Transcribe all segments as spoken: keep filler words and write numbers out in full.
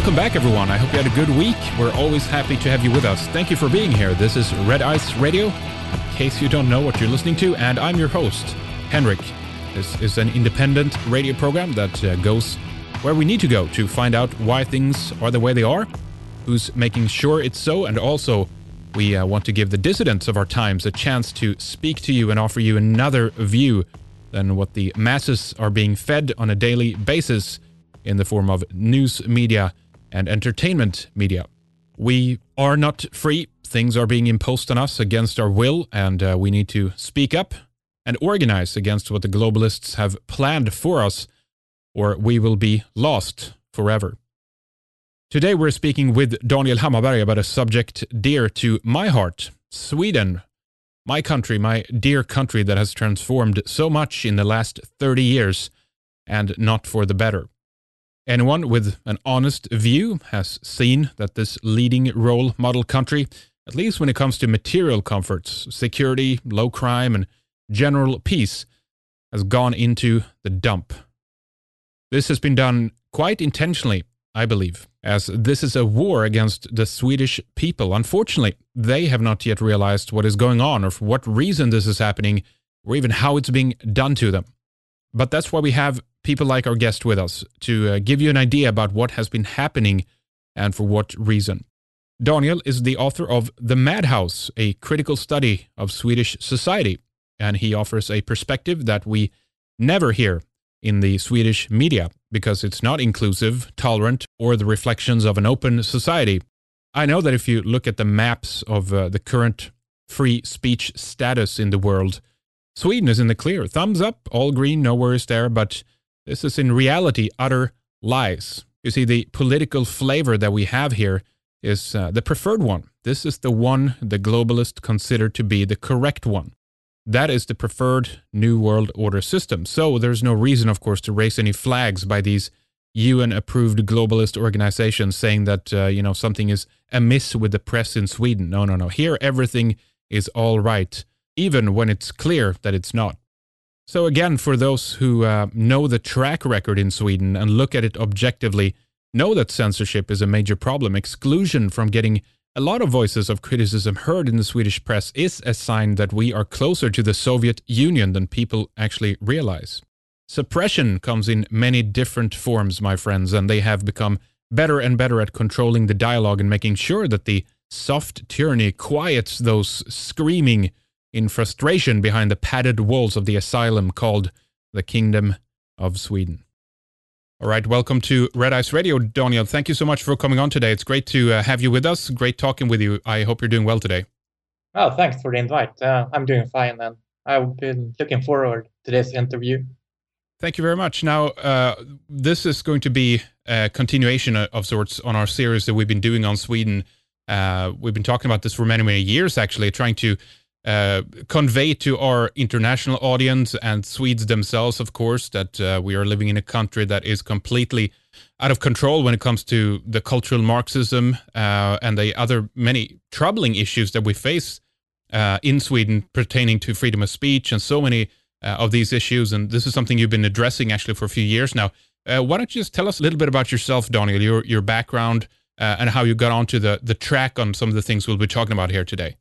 Welcome back, everyone. I hope you had a good week. We're always happy to have you with us. Thank you for being here. This is Red Ice Radio, in case you don't know what you're listening to, and I'm your host, Henrik. This is an independent radio program that uh, goes where we need to go to find out why things are the way they are, who's making sure it's so, and also we uh, want to give the dissidents of our times a chance to speak to you and offer you another view than what the masses are being fed on a daily basis in the form of news media and entertainment media. We are not free. Things are being imposed on us against our will, and uh, we need to speak up and organize against what the globalists have planned for us, or we will be lost forever. Today we're speaking with Daniel Hammarberg about a subject dear to my heart, Sweden. My country, my dear country that has transformed so much in the last thirty years, and not for the better. Anyone with an honest view has seen that this leading role model country, at least when it comes to material comforts, security, low crime, and general peace, has gone into the dump. This has been done quite intentionally, I believe, as this is a war against the Swedish people. Unfortunately, they have not yet realized what is going on or for what reason this is happening, or even how it's being done to them. But that's why we have people like our guest with us to uh, give you an idea about what has been happening and for what reason. Daniel is the author of The Madhouse, a critical study of Swedish society, and he offers a perspective that we never hear in the Swedish media because it's not inclusive, tolerant, or the reflections of an open society. I know that if you look at the maps of uh, the current free speech status in the world, Sweden is in the clear. Thumbs up, all green, no worries there, but this is in reality utter lies. You see, the political flavor that we have here is uh, the preferred one. This is the one the globalists consider to be the correct one. That is the preferred New World Order system. So there's no reason, of course, to raise any flags by these U N-approved globalist organizations saying that, uh, you know, something is amiss with the press in Sweden. No, no, no. Here, everything is all right, even when it's clear that it's not. So again, for those who uh, know the track record in Sweden and look at it objectively, know that censorship is a major problem. Exclusion from getting a lot of voices of criticism heard in the Swedish press is a sign that we are closer to the Soviet Union than people actually realize. Suppression comes in many different forms, my friends, and they have become better and better at controlling the dialogue and making sure that the soft tyranny quiets those screaming in frustration behind the padded walls of the asylum called the Kingdom of Sweden. All right, welcome to Red Ice Radio, Daniel. Thank you so much for coming on today. It's great to uh, have you with us. Great talking with you. I hope you're doing well today. Oh, thanks for the invite. Uh, I'm doing fine, and I've been looking forward to this interview. Thank you very much. Now, uh, this is going to be a continuation of sorts on our series that we've been doing on Sweden. Uh, we've been talking about this for many, many years, actually, trying to Uh, convey to our international audience and Swedes themselves, of course, that uh, we are living in a country that is completely out of control when it comes to the cultural Marxism uh, and the other many troubling issues that we face uh, in Sweden pertaining to freedom of speech and so many uh, of these issues. And this is something you've been addressing actually for a few years now. Uh, why don't you just tell us a little bit about yourself, Daniel, your your background uh, and how you got onto the, the track on some of the things we'll be talking about here today.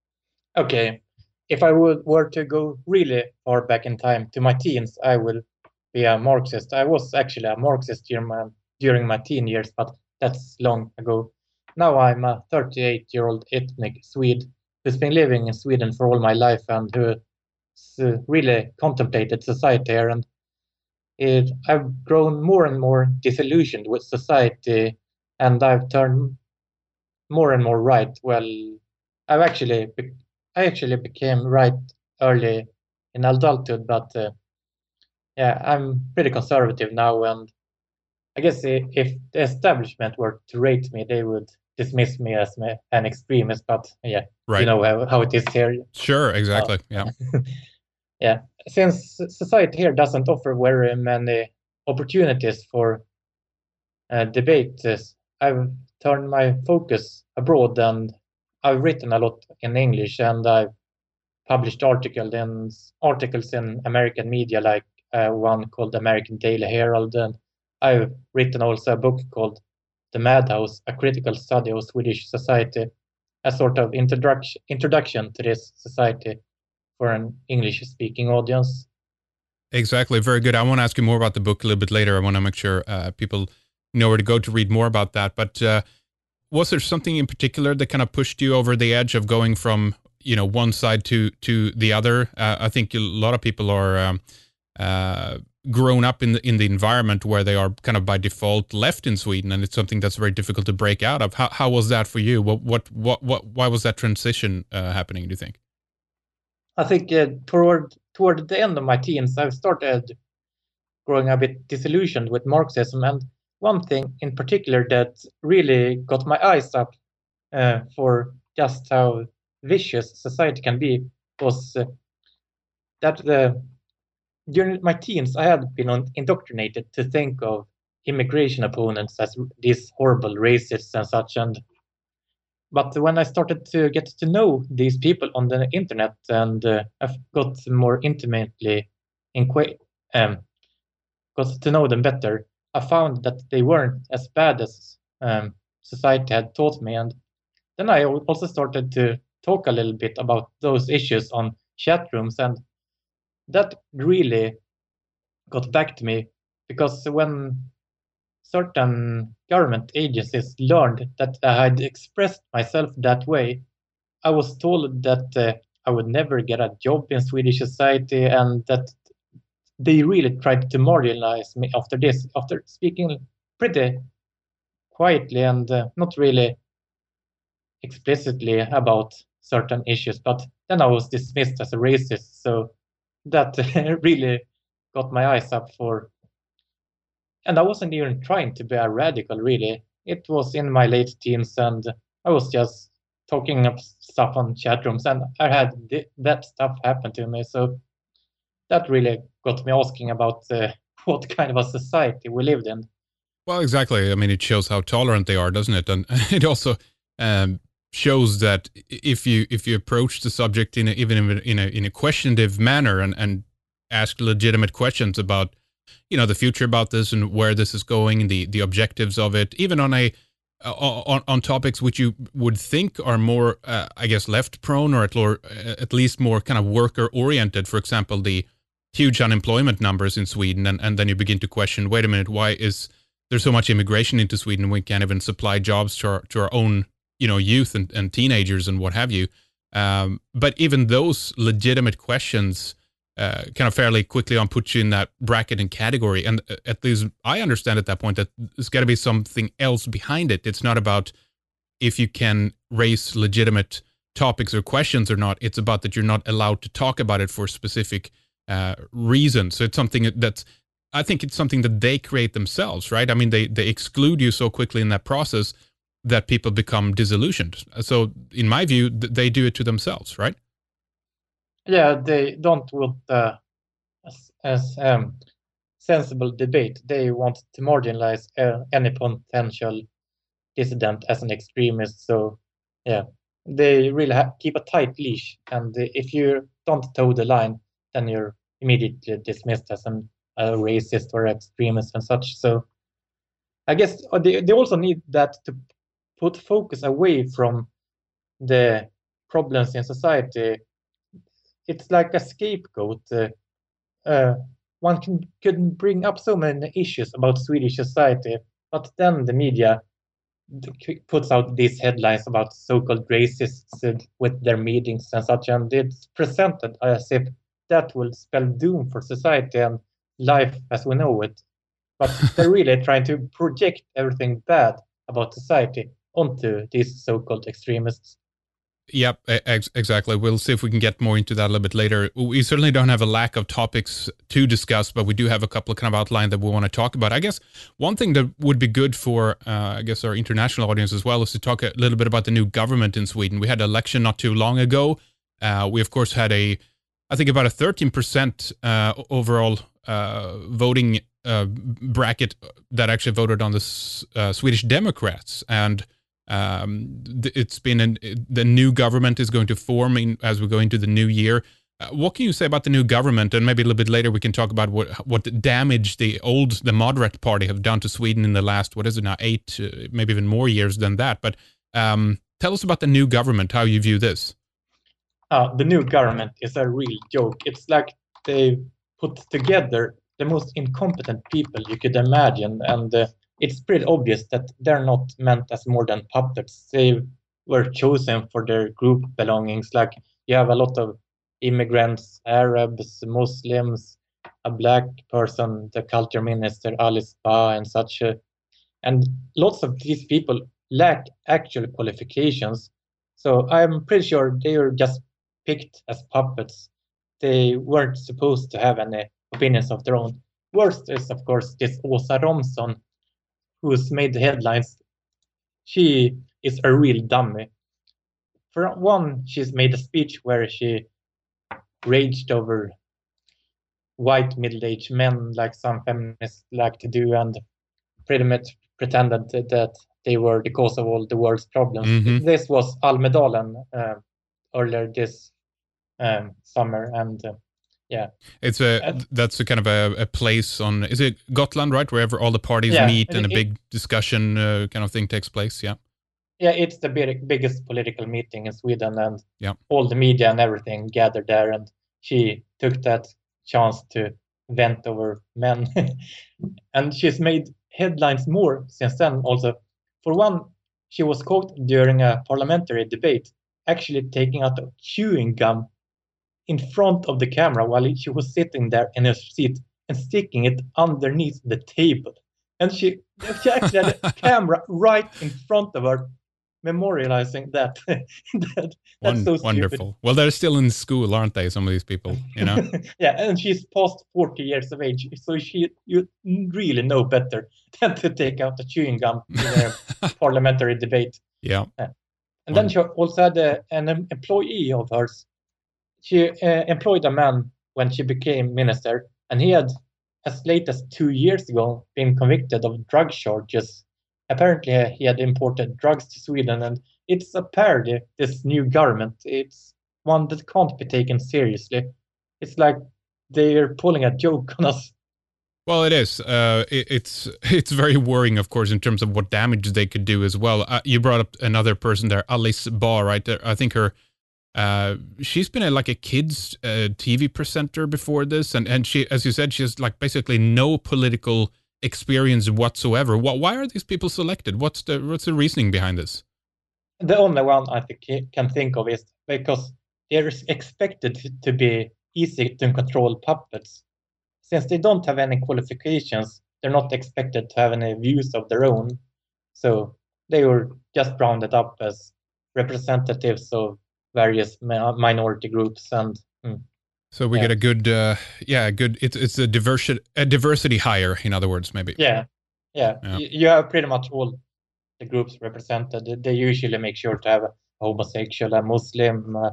Okay, if I would were to go really far back in time to my teens, I will be a Marxist. I was actually a Marxist during my, during my teen years, but that's long ago. Now I'm a thirty-eight-year-old ethnic Swede who's been living in Sweden for all my life and who's uh, really contemplated society here. And it, I've grown more and more disillusioned with society, and I've turned more and more right. Well, I've actually... Be- I actually became right early in adulthood, but uh, yeah, I'm pretty conservative now. And I guess if the establishment were to rate me, they would dismiss me as an extremist. But yeah, right. You know how, how it is here. Sure, exactly. Uh, yeah. Yeah. Since society here doesn't offer very many opportunities for uh, debate, I've turned my focus abroad, and I've written a lot in English, and I've published articles in articles in American media, like uh, one called American Daily Herald, and I've written also a book called The Madhouse, a critical study of Swedish society, a sort of introduction introduction to this society for an English-speaking audience. Exactly. Very good. I want to ask you more about the book a little bit later. I want to make sure uh, people know where to go to read more about that. But uh, was there something in particular that kind of pushed you over the edge of going from, you know, one side to to the other? Uh, I think a lot of people are um, uh, grown up in the in the environment where they are kind of by default left in Sweden, and it's something that's very difficult to break out of. How how was that for you? What what what, what why was that transition uh, happening, do you think? I think uh, toward toward the end of my teens, I started growing a bit disillusioned with Marxism, and one thing in particular that really got my eyes up uh, for just how vicious society can be was uh, that the during my teens, I had been indoctrinated to think of immigration opponents as these horrible racists and such. And but when I started to get to know these people on the internet and uh, I got more intimately inqu- um, got to know them better, I found that they weren't as bad as um, society had taught me. And then I also started to talk a little bit about those issues on chat rooms, and that really got back to me, because when certain government agencies learned that I had expressed myself that way, I was told that uh, I would never get a job in Swedish society, and that they really tried to marginalize me after this, after speaking pretty quietly and uh, not really explicitly about certain issues. But then I was dismissed as a racist, so that really got my eyes up for. And I wasn't even trying to be a radical, really. It was in my late teens, and I was just talking up stuff on chat rooms, and I had th- that stuff happen to me. So that really got me asking about uh, what kind of a society we lived in. Well, exactly. I mean, it shows how tolerant they are, doesn't it? And it also um, shows that if you if you approach the subject in a, even in a, in a in a questionative manner and and ask legitimate questions about, you know, the future about this and where this is going, the the objectives of it, even on a uh, on on topics which you would think are more, uh, I guess, left prone, or at, or at least more kind of worker oriented. For example, the huge unemployment numbers in Sweden, and and then you begin to question, wait a minute, why is there's so much immigration into Sweden? We can't even supply jobs to our, to our own, you know, youth and, and teenagers and what have you. Um, but even those legitimate questions uh, kind of fairly quickly on put you in that bracket and category. And at least I understand at that point that there's got to be something else behind it. It's not about if you can raise legitimate topics or questions or not. It's about that you're not allowed to talk about it for specific uh, reasons. So it's something that's, I think it's something that they create themselves, right? I mean, they, they exclude you so quickly in that process that people become disillusioned. So in my view, th- they do it to themselves, right? Yeah, they don't want uh, as, as um, sensible debate. They want to marginalize uh, any potential dissident as an extremist. So yeah, they really ha- keep a tight leash. And if you don't toe the line, then you're immediately dismissed as an a racist or extremist and such. So I guess they, they also need that to put focus away from the problems in society. It's like a scapegoat. Uh, uh, one can could bring up so many issues about Swedish society, but then the media puts out these headlines about so-called racists uh, with their meetings and such, and it's presented as if that will spell doom for society and life as we know it. But they're really trying to project everything bad about society onto these so-called extremists. Yep, ex- exactly. We'll see if we can get more into that a little bit later. We certainly don't have a lack of topics to discuss, but we do have a couple of kind of outline that we want to talk about. I guess one thing that would be good for, uh, I guess, our international audience as well is to talk a little bit about the new government in Sweden. We had an election not too long ago. Uh, we, of course, had a, I think, about a thirteen percent uh, overall uh, voting uh, bracket that actually voted on the uh, Swedish Democrats. And Um, it's been an, the new government is going to form in, as we go into the new year. Uh, what can you say about the new government? And maybe a little bit later we can talk about what what damage the old, the moderate party have done to Sweden in the last, what is it now, eight, uh, maybe even more years than that. But um, tell us about the new government, how you view this. Uh, the new government is a real joke. It's like they put together the most incompetent people you could imagine. And uh, it's pretty obvious that they're not meant as more than puppets. They were chosen for their group belongings. Like you have a lot of immigrants, Arabs, Muslims, a black person, the culture minister, Alice Bah, and such. Uh, and lots of these people lack actual qualifications. So I'm pretty sure they were just picked as puppets. They weren't supposed to have any opinions of their own. Worst is, of course, this Åsa Romson, who's made the headlines. She is a real dummy. For one, she's made a speech where she raged over white middle-aged men, like some feminists like to do, and pretty much pretended that they were the cause of all the world's problems. Mm-hmm. This was Almedalen uh, earlier this um, summer, and uh, yeah, it's a uh, that's a kind of a, a place on, is it Gotland, right, wherever all the parties yeah, meet and it, a big discussion uh, kind of thing takes place? Yeah. Yeah, it's the big, biggest political meeting in Sweden, and yeah. all the media and everything gathered there, and she took that chance to vent over men. And she's made headlines more since then also. For one, she was caught during a parliamentary debate actually taking out a chewing gum in front of the camera while she was sitting there in her seat and sticking it underneath the table. And she, she actually had a camera right in front of her, memorializing that. that that's so wonderful. Well, they're still in school, aren't they? Some of these people, you know. Yeah, and she's past forty years of age, so she you really know better than to take out the chewing gum in a parliamentary debate. Yeah. yeah. And then she also had a, an employee of hers. She uh, employed a man when she became minister, and he had, as late as two years ago, been convicted of drug charges. Apparently, uh, he had imported drugs to Sweden, and it's a parody, this new government. It's one that can't be taken seriously. It's like they're pulling a joke on us. Well, it is. Uh, it, it's it's very worrying, of course, in terms of what damage they could do as well. Uh, you brought up another person there, Alice Bah, right? There, I think her, uh, she's been a, like a kids uh, T V presenter before this, and and she, as you said, she has like basically no political experience whatsoever. What, why are these people selected? What's the what's the reasoning behind this? The only one I think can think of is because they're expected to be easy to control puppets. Since they don't have any qualifications, they're not expected to have any views of their own. So they were just rounded up as representatives of various minority groups, and mm, so we yeah. get a good, uh, yeah, good. It's it's a diversity a diversity hire, in other words, maybe. Yeah, yeah. yeah. You, you have pretty much all the groups represented. They usually make sure to have a homosexual, a Muslim, uh,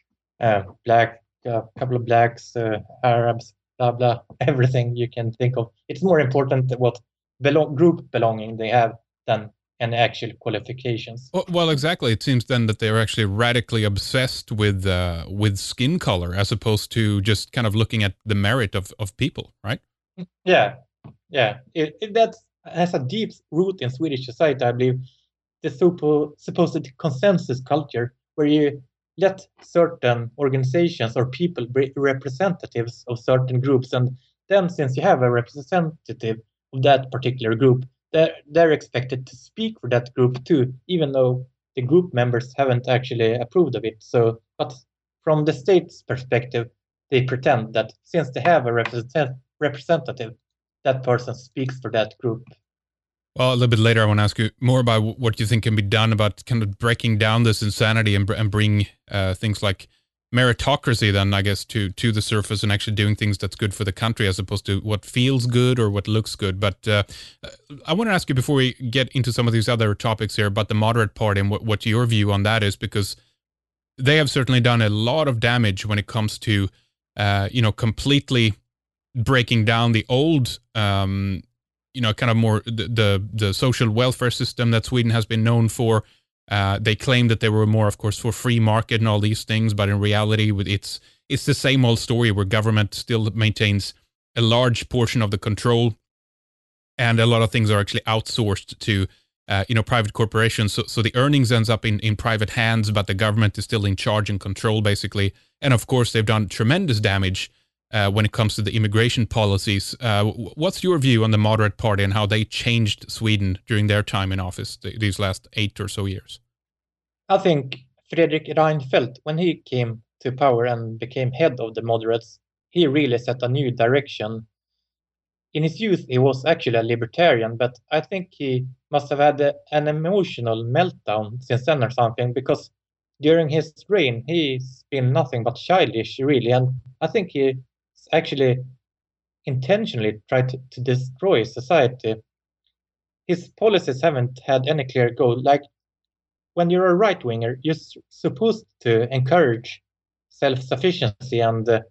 uh, black, a uh, couple of blacks, uh, Arabs, blah blah, everything you can think of. It's more important what belong group belonging they have than any actual qualifications. Well, well, exactly. It seems then that they're actually radically obsessed with uh, with skin color as opposed to just kind of looking at the merit of, of people, right? Yeah, yeah. It, it, that has a deep root in Swedish society, I believe. The suppo- supposed consensus culture, where you let certain organizations or people be representatives of certain groups, and then since you have a representative of that particular group, they're, they're expected to speak for that group too, even though the group members haven't actually approved of it. So, but from the state's perspective, they pretend that since they have a represent- representative, that person speaks for that group. Well, a little bit later, I want to ask you more about what you think can be done about kind of breaking down this insanity and, and bring uh, things like meritocracy then, I guess, to to the surface and actually doing things that's good for the country as opposed to what feels good or what looks good. But uh, I want to ask you before we get into some of these other topics here about the moderate party and what, what your view on that is, because they have certainly done a lot of damage when it comes to, uh, you know, completely breaking down the old um you know, kind of more the, the the social welfare system that Sweden has been known for. Uh, they claim that they were more, of course, for free market and all these things, but in reality, it's it's the same old story where government still maintains a large portion of the control, and a lot of things are actually outsourced to uh, you know private corporations. So so the earnings ends up in in private hands, but the government is still in charge and control basically. And of course, they've done tremendous damage uh, when it comes to the immigration policies. Uh, what's your view on the Moderate Party and how they changed Sweden during their time in office th- these last eight or so years? I think Fredrik Reinfeldt, when he came to power and became head of the moderates, he really set a new direction. In his youth, he was actually a libertarian, but I think he must have had a, an emotional meltdown since then or something, because during his reign, he's been nothing but childish, really. And I think he actually intentionally tried to, to destroy society. His policies haven't had any clear goal. Like, when you're a right-winger, you're s- supposed to encourage self-sufficiency and uh,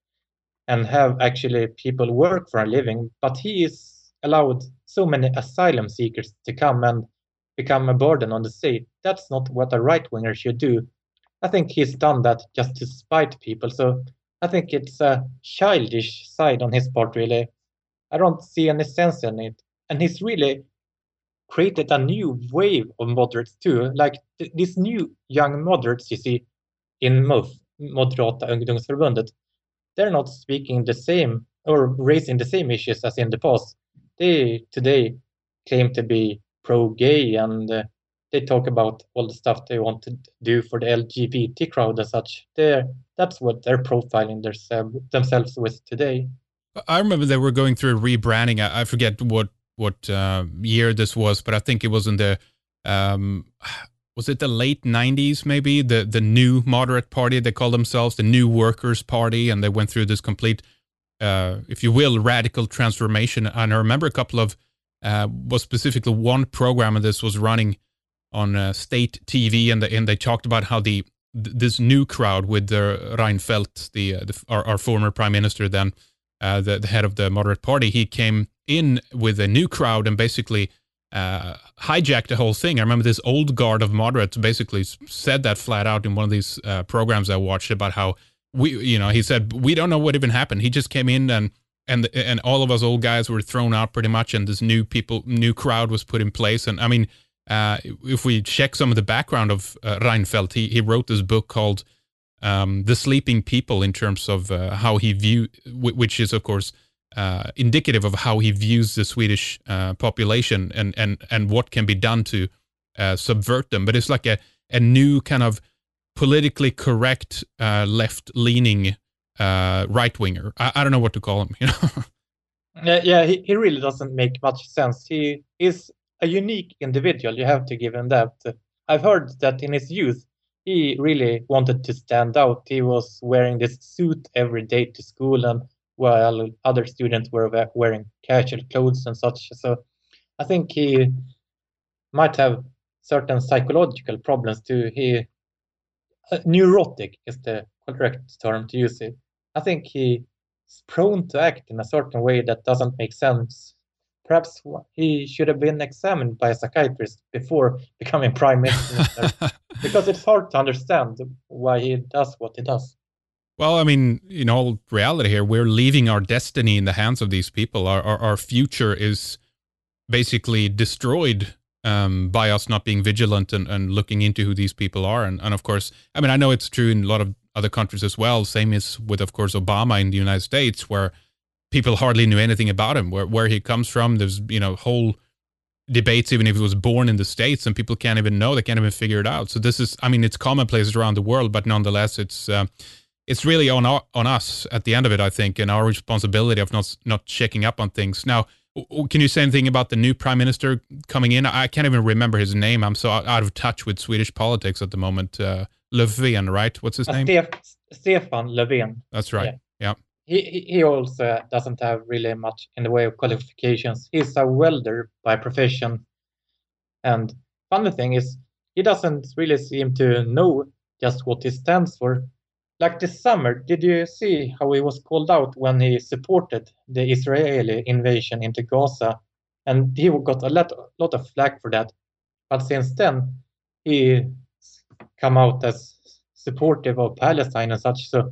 and have actually people work for a living, but he is allowed so many asylum seekers to come and become a burden on the state. That's not what a right-winger should do. I think he's done that just to spite people. So I think it's a childish side on his part, really. I don't see any sense in it. And he's really created a new wave of moderates too. Like th- these new young moderates you see in M U F, Moderata ungdomsförbundet, they're not speaking the same or raising the same issues as in the past. They today claim to be pro-gay, and uh, they talk about all the stuff they want to do for the L G B T crowd and such. They're, that's what they're profiling their, themselves with today. I remember they were going through a rebranding. I, I forget what what uh, year this was, but I think it was in the um, was it the late nineties, maybe the the new Moderate Party. They call themselves the New Workers Party, and they went through this complete, uh, if you will, radical transformation. And I remember a couple of uh, was specifically one program of this was running on uh, state T V, and the, and they talked about how the th- this new crowd with the Reinfeldt, the, uh, the our, our former prime minister then. Uh, the, the head of the Moderate Party, he came in with a new crowd and basically uh, hijacked the whole thing. I remember this old guard of moderates basically said that flat out in one of these uh, programs I watched about how we, you know, he said, we don't know what even happened. He just came in and and and all of us old guys were thrown out pretty much, and this new people, new crowd was put in place. And I mean, uh, if we check some of the background of uh, Reinfeldt, he, he wrote this book called Um, The Sleeping People, in terms of uh, how he view, which is of course uh, indicative of how he views the Swedish uh, population and and and what can be done to uh, subvert them. But it's like a a new kind of politically correct uh, left-leaning uh, right winger. I, I don't know what to call him. You know. Yeah, yeah, he, he really doesn't make much sense. He is a unique individual. You have to give him that. I've heard that in his youth, he really wanted to stand out. He was wearing this suit every day to school, and while other students were we- wearing casual clothes and such. So I think he might have certain psychological problems too. He uh, neurotic is the correct term to use it. I think he is prone to act in a certain way that doesn't make sense. Perhaps wh- he should have been examined by a psychiatrist before becoming prime minister, because it's hard to understand why he does what he does. Well, I mean, in all reality here, we're leaving our destiny in the hands of these people. Our our, our future is basically destroyed um, by us not being vigilant and, and looking into who these people are. And, and of course, I mean, I know it's true in a lot of other countries as well. Same is with, of course, Obama in the United States, where people hardly knew anything about him, where where he comes from. There's, you know, whole debates, even if he was born in the States, and people can't even know, they can't even figure it out. So this is, I mean, it's commonplace around the world, but nonetheless, it's uh, it's really on our, on us at the end of it, I think, and our responsibility of not not checking up on things. Now, can you say anything about the new prime minister coming in? I can't even remember his name. I'm so out of touch with Swedish politics at the moment. Uh, Löfven, right? What's his Uh, name? Stef- Stefan Löfven. That's right. Yeah. He, he he also doesn't have really much in the way of qualifications. He's a welder by profession. And funny thing is, he doesn't really seem to know just what he stands for. Like this summer, did you see how he was called out when he supported the Israeli invasion into Gaza? And he got a lot, lot of flack for that. But since then, he come out as supportive of Palestine and such. So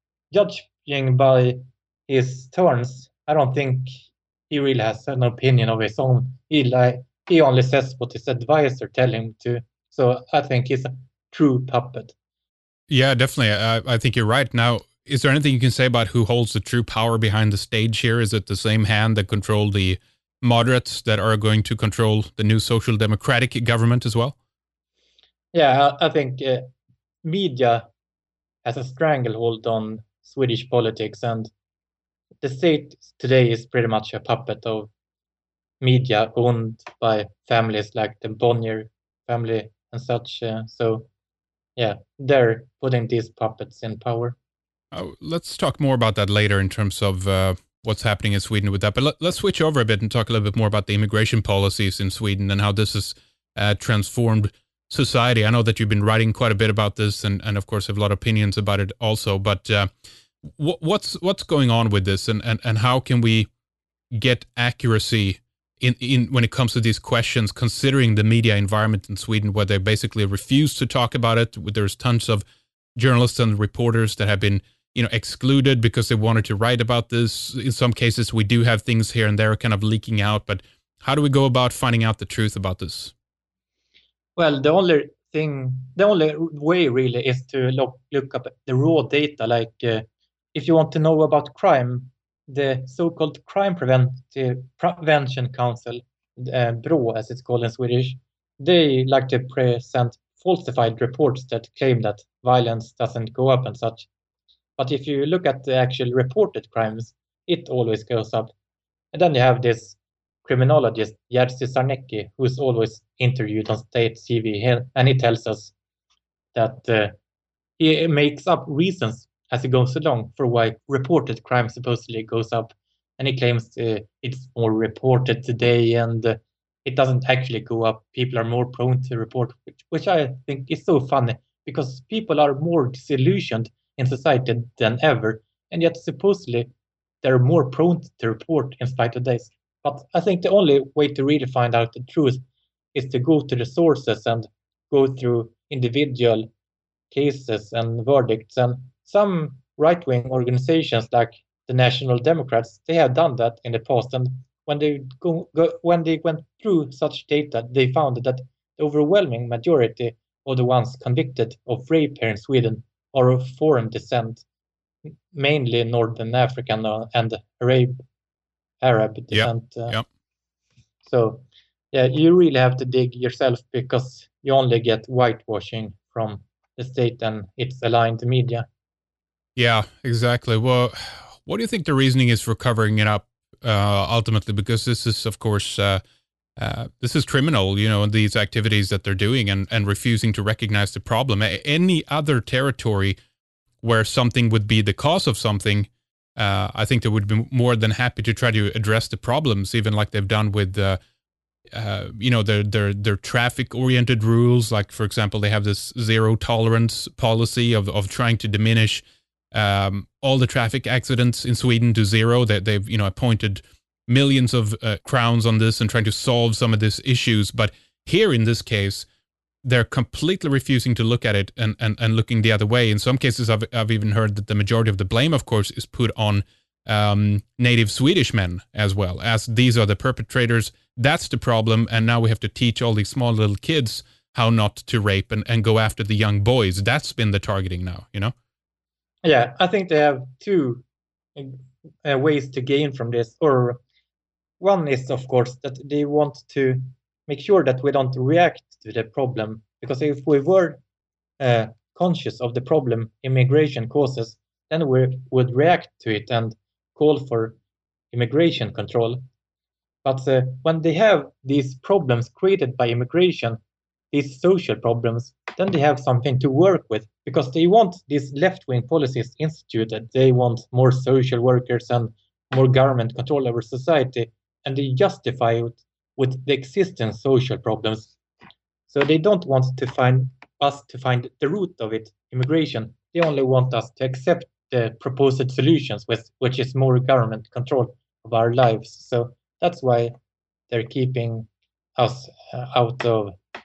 judging by his turns, I don't think he really has an opinion of his own. He like he only says what his advisor tell him to. So I think he's a true puppet. Yeah, definitely. I, I think you're right. Now, is there anything you can say about who holds the true power behind the stage here? Is it the same hand that control the moderates that are going to control the new social democratic government as well? Yeah, I, I think uh, media has a stranglehold on Swedish politics, and the state today is pretty much a puppet of media owned by families like the Bonnier family and such. Uh, so, yeah, they're putting these puppets in power. Uh, let's talk more about that later in terms of uh, what's happening in Sweden with that. But let, let's switch over a bit and talk a little bit more about the immigration policies in Sweden and how this has uh, transformed society. I know that you've been writing quite a bit about this, and, and of course have a lot of opinions about it also. But uh, w- what's what's going on with this, and, and, and how can we get accuracy in, in when it comes to these questions, considering the media environment in Sweden, where they basically refuse to talk about it? There's tons of journalists and reporters that have been, you know, excluded because they wanted to write about this. In some cases, we do have things here and there kind of leaking out. But how do we go about finding out the truth about this? Well, the only thing, the only way really is to look look up the raw data. Like, uh, if you want to know about crime, the so-called Crime Preventive Prevention Council, uh, BRÅ as it's called in Swedish, they like to present falsified reports that claim that violence doesn't go up and such. But if you look at the actual reported crimes, it always goes up. And then you have this criminologist, Jerzy Sarnecki, who's always interviewed on state T V, and he tells us that uh, he makes up reasons as he goes along for why reported crime supposedly goes up. And he claims uh, it's more reported today, and uh, it doesn't actually go up. People are more prone to report, which, which I think is so funny, because people are more disillusioned in society than ever, and yet supposedly they're more prone to report in spite of this. But I think the only way to really find out the truth is to go to the sources and go through individual cases and verdicts. And some right-wing organizations like the National Democrats, they have done that in the past. And when they go, go when they went through such data, they found that the overwhelming majority of the ones convicted of rape here in Sweden are of foreign descent, mainly Northern African and Arab Arab descent. Yep. Uh, yep. So, yeah, you really have to dig yourself, because you only get whitewashing from the state and its aligned media. Yeah, exactly. Well, what do you think the reasoning is for covering it up uh, ultimately? Because this is, of course, uh, uh, this is criminal, you know, these activities that they're doing, and, and refusing to recognize the problem. Any other territory where something would be the cause of something, uh, I think they would be more than happy to try to address the problems, even like they've done with, uh, uh, you know, their their their traffic-oriented rules. Like, for example, they have this zero tolerance policy of of trying to diminish um, all the traffic accidents in Sweden to zero. That they've, you know, appointed millions of uh, crowns on this and trying to solve some of these issues. But here, in this case, they're completely refusing to look at it, and, and, and looking the other way. In some cases, I've, I've even heard that the majority of the blame, of course, is put on um, native Swedish men as well, as these are the perpetrators. That's the problem. And now we have to teach all these small little kids how not to rape and, and go after the young boys. That's been the targeting now, you know? Yeah, I think they have two uh, ways to gain from this. Or one is, of course, that they want to make sure that we don't react to the problem. Because if we were uh, conscious of the problem immigration causes, then we would react to it and call for immigration control. But uh, when they have these problems created by immigration, these social problems, then they have something to work with, because they want these left-wing policies instituted. They want more social workers and more government control over society, and they justify it with the existing social problems. So they don't want to find us to find the root of it, immigration. They only want us to accept the proposed solutions, with, which is more government control of our lives. So that's why they're keeping us uh, out of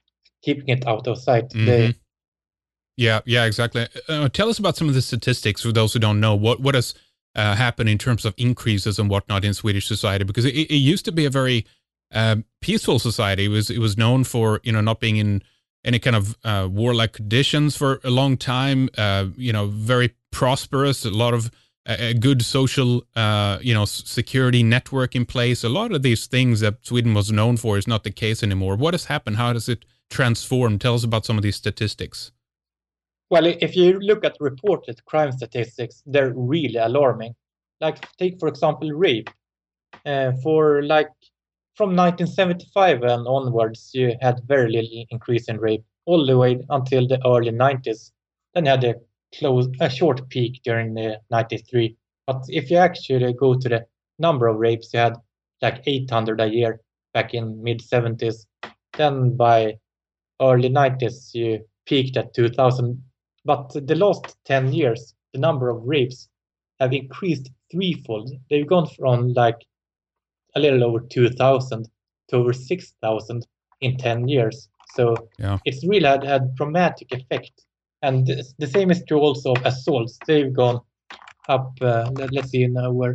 keeping it out of sight. Mm-hmm. They, yeah, yeah, exactly. Uh, tell us about some of the statistics for those who don't know. What what has uh, happened in terms of increases and whatnot in Swedish society? Because it, it used to be a very uh, peaceful society. It was it was known for, you know, not being in any kind of uh, warlike conditions for a long time. Uh, you know, very prosperous. A lot of a good social, uh, you know, security network in place. A lot of these things that Sweden was known for is not the case anymore. What has happened? How does it transform? Tell us about some of these statistics. well, if you look at reported crime statistics, they're really alarming. Like, take for example rape. Uh, for like from nineteen seventy-five and onwards, you had very little increase in rape all the way until the early nineties. Then you had a close, a short peak during the ninety-three. But if you actually go to the number of rapes, you had like eight hundred a year back in mid seventies. Then by early nineties, you peaked at two thousand. But the last ten years, the number of rapes have increased threefold. They've gone from like a little over two thousand to over six thousand in ten years. So yeah. It's really had, had dramatic effect. And the, the same is true also of assaults. They've gone up, uh, let, let's see now where,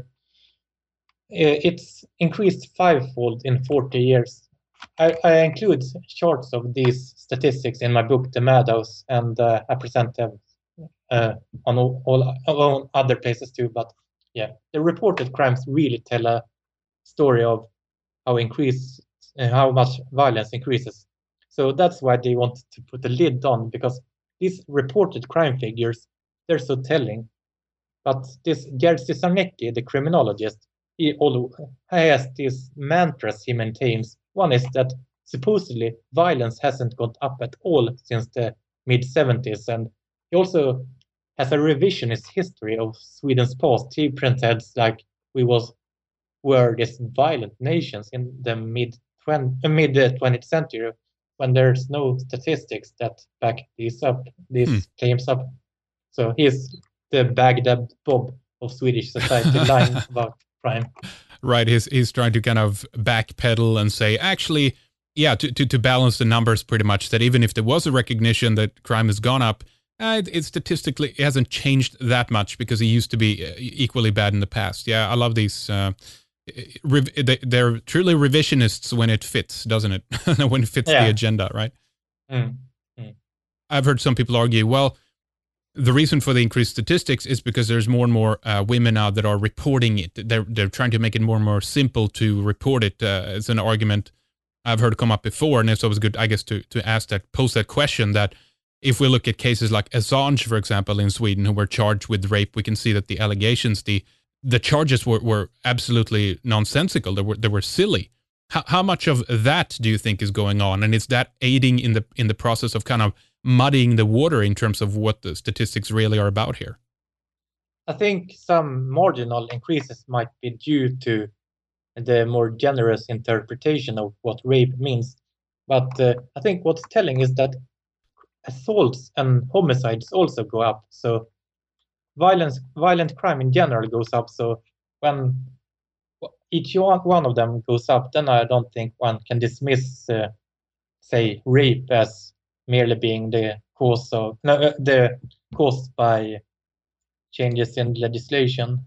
uh, it's increased fivefold in forty years. I, I include charts of these statistics in my book, The Madhouse, and uh, I present them uh, on all, all on other places too. But yeah, the reported crimes really tell a story of how increase uh, how much violence increases. So that's why they want to put a lid on, because these reported crime figures, they're so telling. But this Jerzy Sarnecki, the criminologist, he all has these mantras he maintains. One is that supposedly violence hasn't gone up at all since the mid seventies, and he also has a revisionist history of Sweden's past. He pretends like we was were these violent nations in the mid mid twentieth century, when there's no statistics that back these up these hmm. claims up. So he's the Baghdad Bob of Swedish society, lying about crime. Right, he's he's trying to kind of backpedal and say, actually, yeah, to, to to balance the numbers pretty much, that even if there was a recognition that crime has gone up, uh, it, it statistically it hasn't changed that much because it used to be equally bad in the past. Yeah, I love these. Uh, they're truly revisionists when it fits, doesn't it? When it fits yeah. the agenda, right? Mm. Mm. I've heard some people argue, well, the reason for the increased statistics is because there's more and more uh, women now that are reporting it. They're they're trying to make it more and more simple to report it. Uh, it's an argument I've heard come up before, and it's always good, I guess, to to ask that, pose that question. That if we look at cases like Assange, for example, in Sweden, who were charged with rape, we can see that the allegations, the the charges were, were absolutely nonsensical. They were they were silly. How how much of that do you think is going on, and is that aiding in the in the process of kind of muddying the water in terms of what the statistics really are about here? I think some marginal increases might be due to the more generous interpretation of what rape means. But uh, I think what's telling is that assaults and homicides also go up. So violence, violent crime in general goes up. So when each one of them goes up, then I don't think one can dismiss, uh, say, rape as merely being the cause of no, uh, the caused by changes in legislation.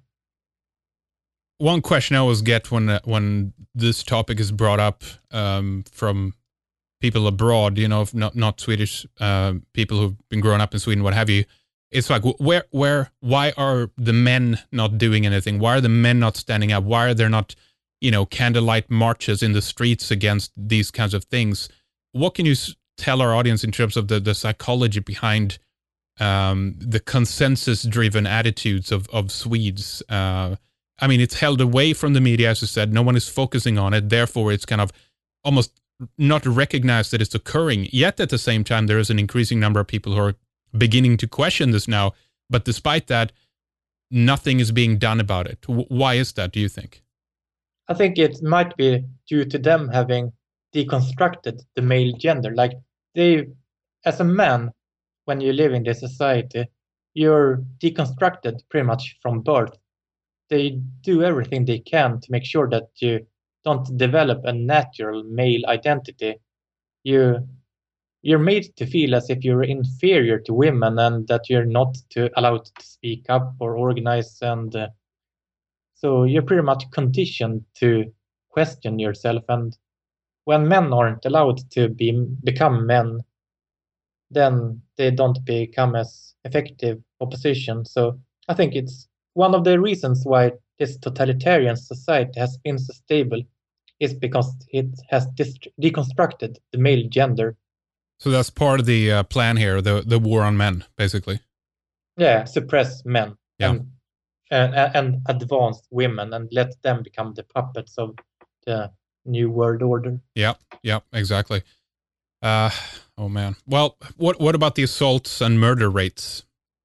One question I always get when uh, when this topic is brought up um, from people abroad, you know, not not Swedish uh, people who've been growing up in Sweden, what have you, it's like, where where why are the men not doing anything? Why are the men not standing up? Why are there not, you know, candlelight marches in the streets against these kinds of things? What can you tell our audience in terms of the, the psychology behind um, the consensus-driven attitudes of, of Swedes? Uh, I mean, it's held away from the media, as I said. No one is focusing on it. Therefore, it's kind of almost not recognized that it's occurring. Yet, at the same time, there is an increasing number of people who are beginning to question this now. But despite that, nothing is being done about it. W- why is that, do you think? I think it might be due to them having deconstructed the male gender. Like, they, as a man, when you live in this society, you're deconstructed pretty much from birth. They do everything they can to make sure that you don't develop a natural male identity. You you're made to feel as if you're inferior to women and that you're not to allowed to speak up or organize, and uh, so you're pretty much conditioned to question yourself. And when men aren't allowed to be become men, then they don't become as effective opposition. So I think it's one of the reasons why this totalitarian society has been so stable is because it has dist- deconstructed the male gender. So that's part of the uh, plan here, the the war on men, basically. Yeah, suppress men Yeah. and and, and advance women and let them become the puppets of the new world order. Yeah, yeah, exactly. Uh, oh man. Well, what what about the assaults and murder rates?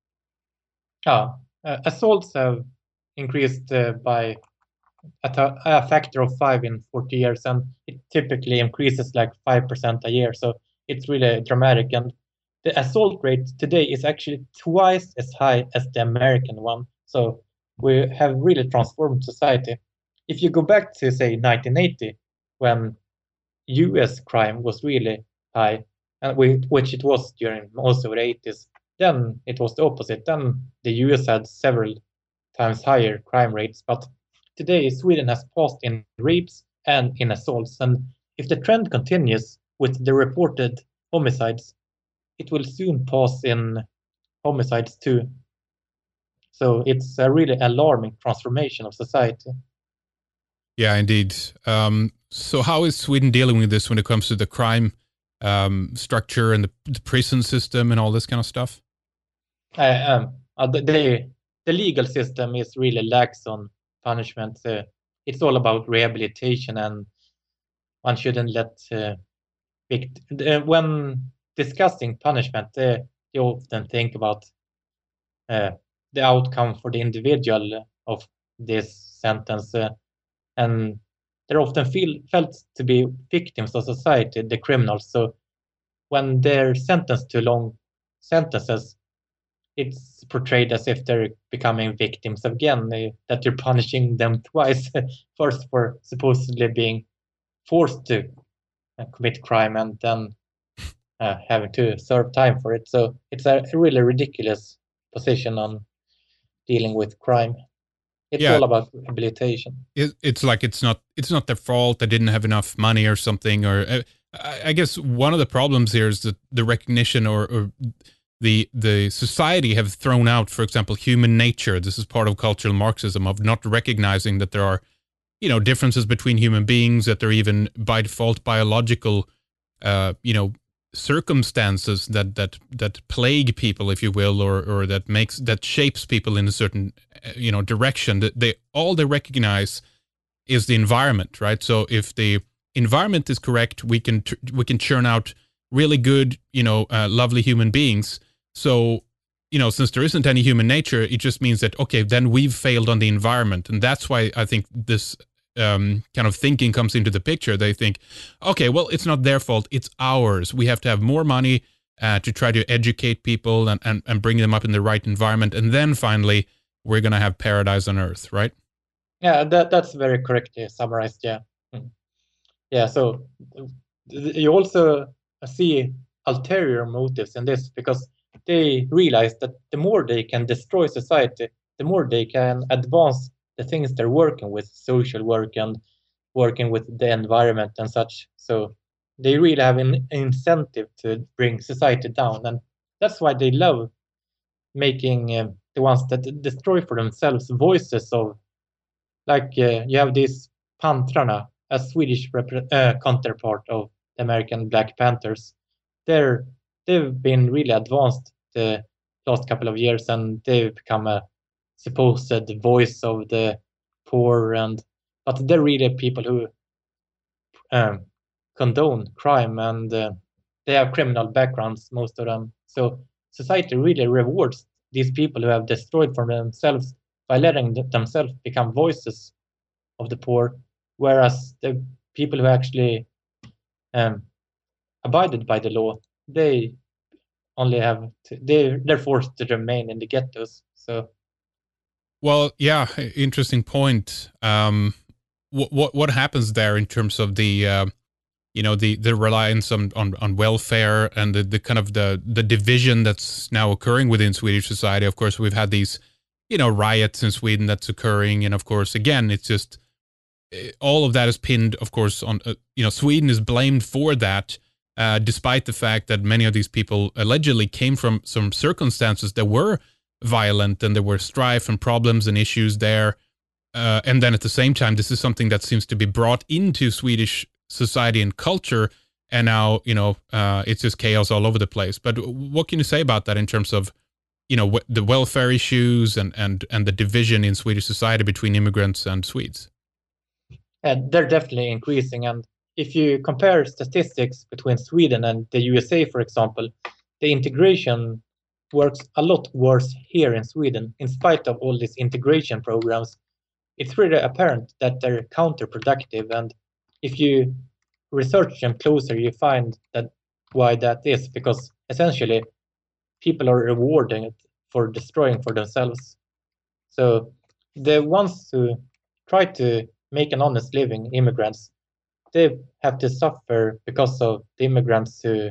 Ah, uh, assaults have increased uh, by a, th- a factor of five in forty years, and it typically increases like five percent a year. So it's really dramatic. And the assault rate today is actually twice as high as the American one. So we have really transformed society. If you go back to, say, nineteen eighty, when U S crime was really high, and we, which it was during most of the eighties, then it was the opposite. Then the U S had several times higher crime rates. But today, Sweden has passed in rapes and in assaults. And if the trend continues with the reported homicides, it will soon pass in homicides too. So it's a really alarming transformation of society. Yeah, indeed. Um, so how is Sweden dealing with this when it comes to the crime um, structure and the, the prison system and all this kind of stuff? Uh, um, uh, the, the the legal system is really lax on punishment. Uh, it's all about rehabilitation, and one shouldn't let uh, vict- uh, when discussing punishment, uh, they often think about uh, the outcome for the individual of this sentence, uh, and they're often feel felt to be victims of society, the criminals. So when they're sentenced to long sentences, it's portrayed as if they're becoming victims again, uh, that you're punishing them twice, first for supposedly being forced to uh, commit crime and then uh, having to serve time for it. So it's a really ridiculous position on dealing with crime. It's Yeah, all about rehabilitation. it, it's like it's not it's not their fault. They didn't have enough money or something. Or uh, I, I guess one of the problems here is that the recognition or, or the the society have thrown out, for example, human nature. This is part of cultural Marxism, of not recognizing that there are, you know, differences between human beings, that they're even by default biological, uh, you know, circumstances that that that plague people, if you will, or or that makes that shapes people in a certain, uh, you know, direction. That they all they recognize is the environment, right? So if the environment is correct, we can we can churn out really good, you know, uh, lovely human beings. So, you know, since there isn't any human nature, it just means that, okay, then we've failed on the environment. And that's why I think this um, kind of thinking comes into the picture. They think, okay, well, it's not their fault, it's ours. We have to have more money uh, to try to educate people and, and, and bring them up in the right environment. And then finally, we're going to have paradise on earth, right? Yeah, that that's very correctly summarized. Yeah. Mm. Yeah, so you also see ulterior motives in this because they realize that the more they can destroy society, the more they can advance the things they're working with, social work and working with the environment and such. So they really have an incentive to bring society down, and that's why they love making uh, the ones that destroy for themselves voices of, like uh, you have these Pantrarna, a Swedish repre- uh, counterpart of the American Black Panthers. They're they've been really advanced the last couple of years, and they've become a supposed voice of the poor, and but they're really people who um, condone crime, and uh, they have criminal backgrounds, most of them. So society really rewards these people who have destroyed for themselves by letting th- themselves become voices of the poor, whereas the people who actually um, abided by the law, they only have to, they they're forced to remain in the ghettos. So Well, yeah, interesting point. Um, what what what happens there in terms of the uh, you know, the, the reliance on, on, on welfare and the, the kind of the, the division that's now occurring within Swedish society. Of course, we've had these, you know, riots in Sweden that's occurring. And of course, again, it's just all of that is pinned, of course, on, uh, you know, Sweden is blamed for that, uh, despite the fact that many of these people allegedly came from some circumstances that were violent and there were strife and problems and issues there. Uh, and then at the same time, this is something that seems to be brought into Swedish society and culture. And now, you know, uh, it's just chaos all over the place. But what can you say about that in terms of, you know, the welfare issues and, and, and the division in Swedish society between immigrants and Swedes? And they're definitely increasing. And if you compare statistics between Sweden and the U S A, for example, the integration works a lot worse here in Sweden. In spite of all these integration programs, it's really apparent that they're counterproductive. And if you research them closer, you find that why that is, because essentially people are rewarding it for destroying for themselves. So the ones who try to make an honest living, immigrants, they have to suffer because of the immigrants who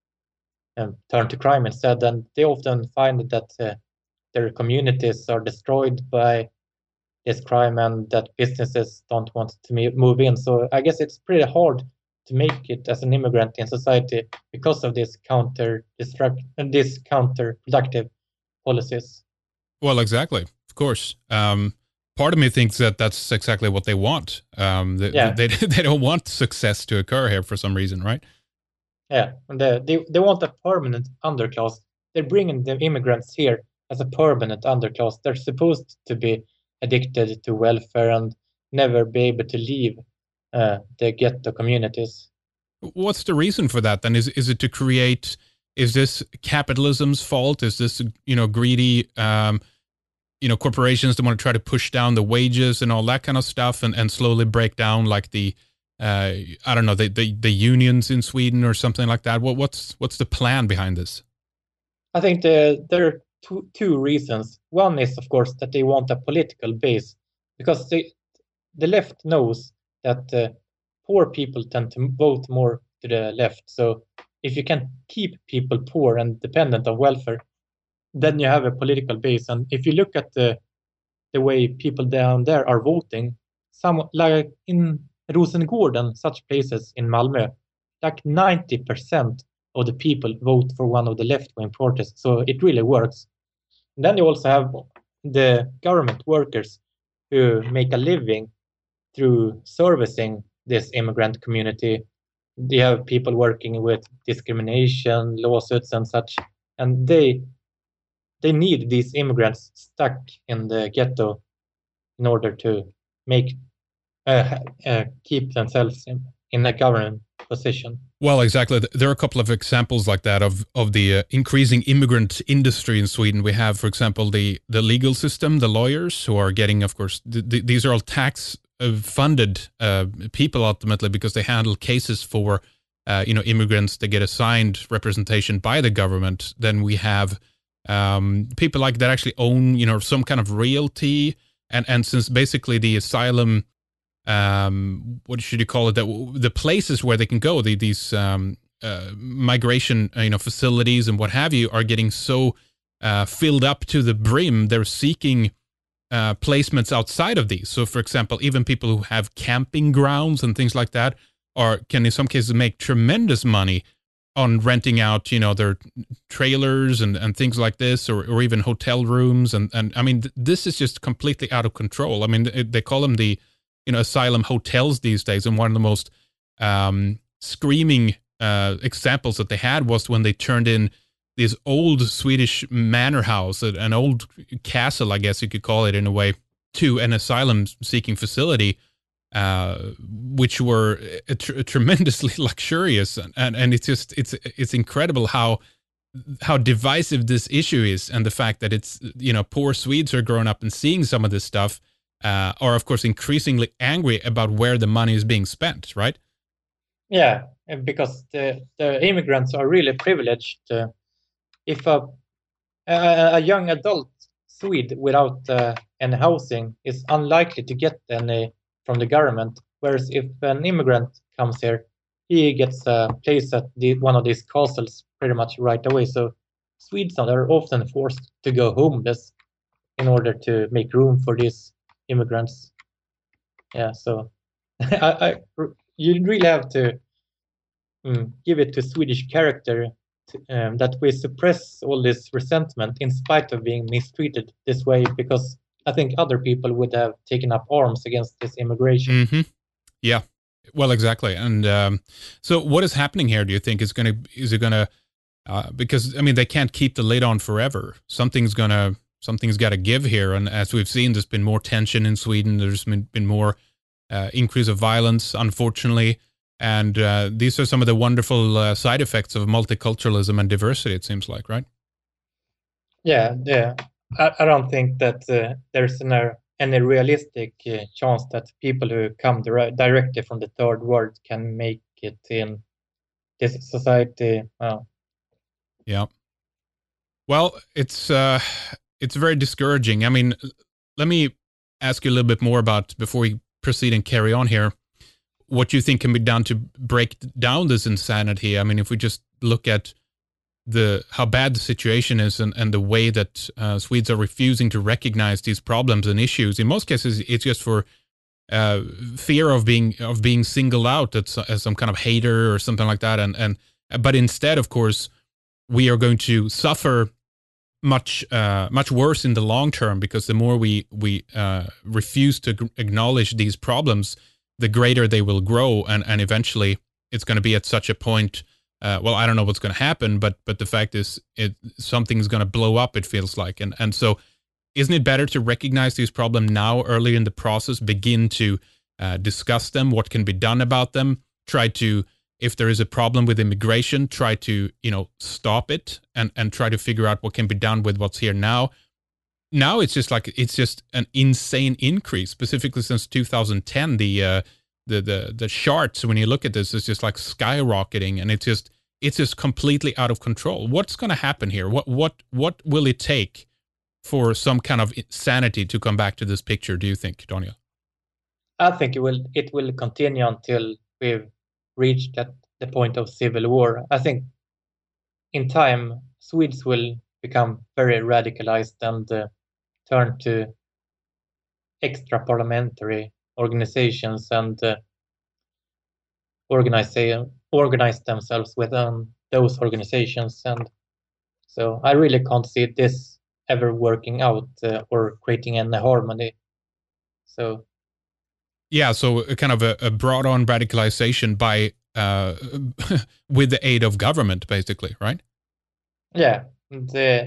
um, turn to crime instead. And they often find that uh, their communities are destroyed by this crime and that businesses don't want to move in. So I guess it's pretty hard to make it as an immigrant in society because of this counter destruct this counterproductive policies. Well, exactly. Of course. Um, part of me thinks that that's exactly what they want. Um, they, yeah. they, they don't want success to occur here for some reason, right? Yeah, and they, they, they want a permanent underclass. They're bringing the immigrants here as a permanent underclass. They're supposed to be addicted to welfare and never be able to leave uh, the ghetto communities. What's the reason for that then? Is is it to create, is this capitalism's fault? Is this, you know, greedy, um, you know, corporations that want to try to push down the wages and all that kind of stuff and, and slowly break down like the, uh, I don't know, the, the, the unions in Sweden or something like that? What, what's, what's the plan behind this? I think the, there are two, two reasons. One is, of course, that they want a political base, because they, the left knows that uh, poor people tend to vote more to the left. So if you can keep people poor and dependent on welfare, then you have a political base. And if you look at the the way people down there are voting, some like in Rosengård and such places in Malmö, like ninety percent of the people vote for one of the left-wing parties. So it really works. And then you also have the government workers who make a living through servicing this immigrant community. You have people working with discrimination, lawsuits and such, and they they need these immigrants stuck in the ghetto in order to make uh, uh, keep themselves in, in a government position. Well, exactly. There are a couple of examples like that of of the uh, increasing immigrant industry in Sweden. We have, for example, the the legal system, the lawyers who are getting, of course, th- th- these are all tax funded uh, people ultimately, because they handle cases for uh, you know, immigrants. They get assigned representation by the government. Then we have um, people like that actually own, you know, some kind of realty, and and since basically the asylum, um, what should you call it? That the places where they can go, the, these um, uh, migration, you know, facilities and what have you, are getting so uh, filled up to the brim. They're seeking Uh, placements outside of these. So, for example, even people who have camping grounds and things like that are can in some cases make tremendous money on renting out, you know, their trailers and, and things like this, or, or even hotel rooms. And, and I mean, th- this is just completely out of control. I mean, th- they call them the, you know, asylum hotels these days. And one of the most um, screaming uh, examples that they had was when they turned in this old Swedish manor house, an old castle, I guess you could call it in a way, to an asylum-seeking facility, uh, which were a tr- a tremendously luxurious, and, and and it's just it's it's incredible how how divisive this issue is, and the fact that it's, you know, poor Swedes who are growing up and seeing some of this stuff uh, are of course increasingly angry about where the money is being spent, right? Yeah, because the the immigrants are really privileged. Uh, If a, a a young adult Swede without uh, any housing is unlikely to get any from the government, whereas if an immigrant comes here, he gets a place at the, one of these castles pretty much right away. So Swedes are often forced to go homeless in order to make room for these immigrants. Yeah, so I, I you really have to mm, give it to Swedish character to, um, that we suppress all this resentment in spite of being mistreated this way, because I think other people would have taken up arms against this immigration. Mm-hmm. Yeah, well, exactly. And um, so, what is happening here? Do you think is going to is it going to uh, because I mean they can't keep the lid on forever. Something's gonna something's got to give here. And as we've seen, there's been more tension in Sweden. There's been, been more uh, increase of violence, unfortunately. And uh, these are some of the wonderful uh, side effects of multiculturalism and diversity. It seems like, right? Yeah, yeah. I, I don't think that uh, there's an, uh, any realistic uh, chance that people who come dire- directly from the third world can make it in this society. Uh, Yeah. Well, it's uh, it's very discouraging. I mean, let me ask you a little bit more about, before we proceed and carry on here, what you think can be done to break down this insanity. I mean, if we just look at the how bad the situation is, and, and the way that uh, Swedes are refusing to recognize these problems and issues. In most cases, it's just for uh, fear of being of being singled out as, as some kind of hater or something like that. And and but instead, of course, we are going to suffer much uh, much worse in the long term, because the more we we uh, refuse to g- acknowledge these problems, the greater they will grow, and and eventually it's going to be at such a point. Uh, well, I don't know what's going to happen, but but the fact is, it something's going to blow up. It feels like, and and so, isn't it better to recognize these problems now, early in the process, begin to uh, discuss them, what can be done about them, try to, if there is a problem with immigration, try to, you know, stop it, and and try to figure out what can be done with what's here now. Now it's just like it's just an insane increase, specifically since two thousand ten. The uh, the the the charts, when you look at this, is just like skyrocketing, and it's just it's just completely out of control. What's going to happen here? What what what will it take for some kind of sanity to come back to this picture, do you think, Daniel? I think it will it will continue until we've reached at the point of civil war. I think in time Swedes will become very radicalized and uh, turn to extra parliamentary organizations and uh, organize organize themselves within those organizations. And so I really can't see this ever working out uh, or creating any harmony. So Yeah, so a kind of a, a brought-on radicalization by uh, with the aid of government, basically, right? yeah, the,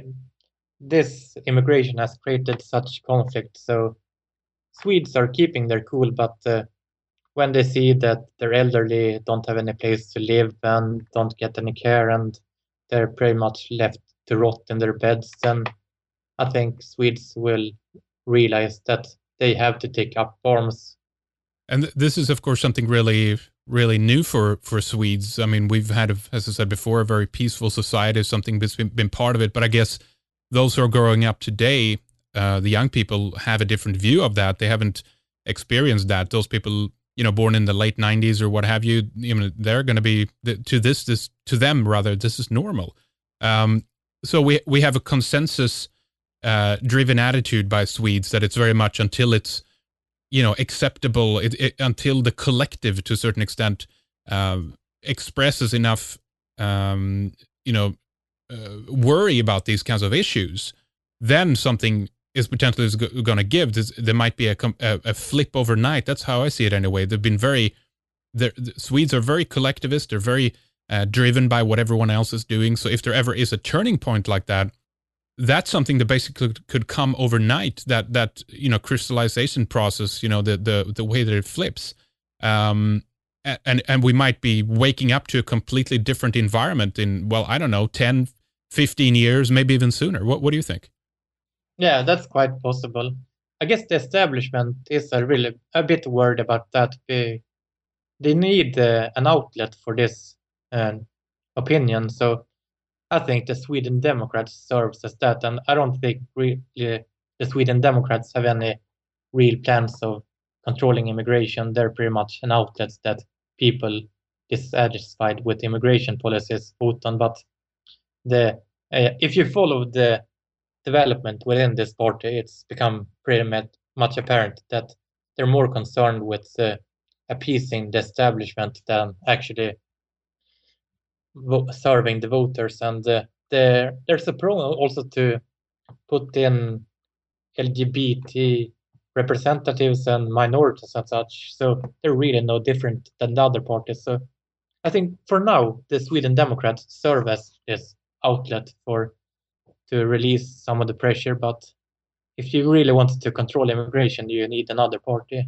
this immigration has created such conflict. So Swedes are keeping their cool, but uh, when they see that their elderly don't have any place to live and don't get any care, and they're pretty much left to rot in their beds, then I think Swedes will realize that they have to take up arms. And th- this is, of course, something really, really new for, for Swedes. I mean, we've had, as I said before, a very peaceful society, something that's been, been part of it. But I guess those who are growing up today, uh, the young people, have a different view of that. They haven't experienced that. Those people, you know, born in the late nineties or what have you, you know, they're going to be to this, this to them rather. This is normal. Um, so we we have a consensus uh, driven attitude by Swedes that it's very much until it's, you know, acceptable, it, it, until the collective, to a certain extent, uh, expresses enough, um, you know, uh, worry about these kinds of issues, then something is potentially g- going to give. There's, there might be a, a, a flip overnight. That's how I see it anyway. They've been very, the Swedes are very collectivist. They're very uh, driven by what everyone else is doing. So if there ever is a turning point like that, that's something that basically could come overnight. That that you know crystallization process, you know the the the way that it flips, um, and and we might be waking up to a completely different environment in, well, I don't know, ten, fifteen years, maybe even sooner. What what do you think? Yeah, that's quite possible. I guess the establishment is a really a bit worried about that. They, they need uh, an outlet for this uh, opinion. So I think the Sweden Democrats serves as that, and I don't think really the Sweden Democrats have any real plans of controlling immigration. They're pretty much an outlet that people dissatisfied with immigration policies, Putin, but the uh, if you follow the development within this party, it's become pretty much apparent that they're more concerned with uh, appeasing the establishment than actually vo- serving the voters. And uh, there, there's a problem also to put in L G B T representatives and minorities and such. So they're really no different than the other parties. So I think for now, the Sweden Democrats serve as this outlet for to release some of the pressure. But if you really wanted to control immigration, you need another party.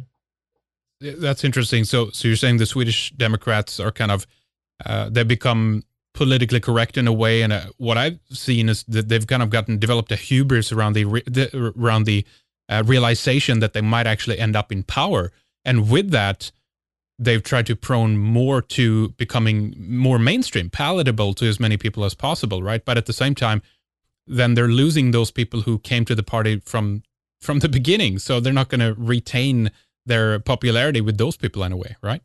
That's interesting. So, so you're saying the Swedish Democrats are kind of uh, they become politically correct in a way, and uh, what I've seen is that they've kind of gotten developed a hubris around the, re- the around the uh, realization that they might actually end up in power, and with that, they've tried to prone more to becoming more mainstream, palatable to as many people as possible, right? But at the same time, then they're losing those people who came to the party from from the beginning, so they're not going to retain their popularity with those people in a way, right?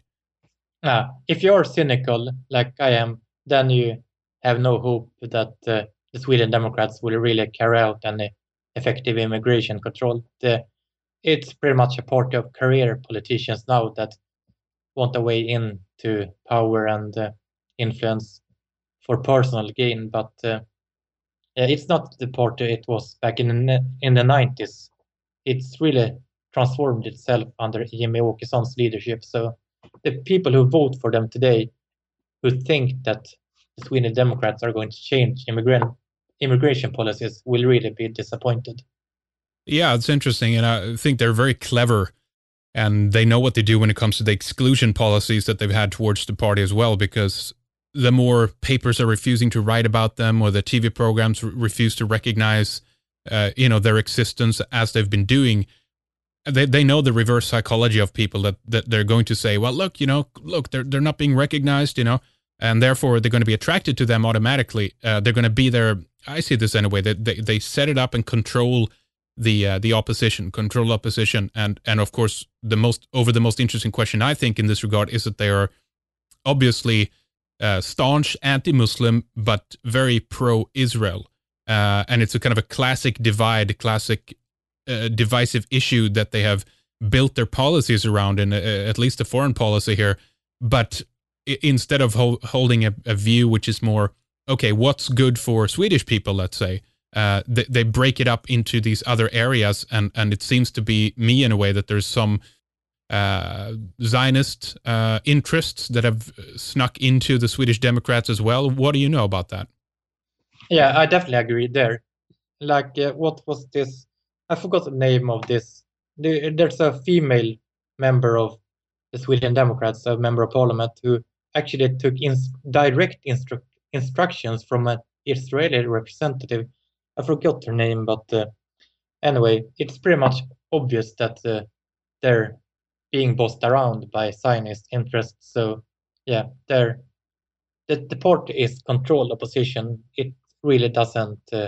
Uh, if you're cynical, like I am, then you have no hope that uh, the Sweden Democrats will really carry out any effective immigration control. The, it's pretty much a party of career politicians now that want a way into power and uh, influence for personal gain, but uh, it's not the party it was back in the, in the nineties. It's really transformed itself under Jimmie Åkesson's leadership. So the people who vote for them today, who think that the Swedish Democrats are going to change immigrant immigration policies, will really be disappointed. Yeah, it's interesting, and I think they're very clever, and they know what they do when it comes to the exclusion policies that they've had towards the party as well, because the more papers are refusing to write about them, or the T V programs re- refuse to recognize uh, you know, their existence as they've been doing, They they know the reverse psychology of people, that, that they're going to say, well, look, you know, look, they're they're not being recognized, you know, and therefore they're going to be attracted to them automatically. Uh, they're going to be there. I see this anyway. That they, they set it up and control the uh, the opposition, control opposition, and and of course the most over the most interesting question I think in this regard is that they are obviously uh, staunch anti-Muslim but very pro-Israel, uh, and it's a kind of a classic divide, classic. Uh, divisive issue that they have built their policies around, in uh, at least the foreign policy here. But I- instead of ho- holding a, a view which is more, okay, what's good for Swedish people, let's say, uh, they, they break it up into these other areas. And, and it seems to be me in a way that there's some uh, Zionist uh, interests that have snuck into the Swedish Democrats as well. What do you know about that? Yeah, I definitely agree there. Like, uh, what was this? I forgot the name of this. There's a female member of the Sweden Democrats, a member of parliament, who actually took ins- direct instru- instructions from an Israeli representative. I forgot her name, but uh, anyway, it's pretty much obvious that uh, they're being bossed around by Zionist interests. So, yeah, they're, the, the party is controlled opposition. It really doesn't uh,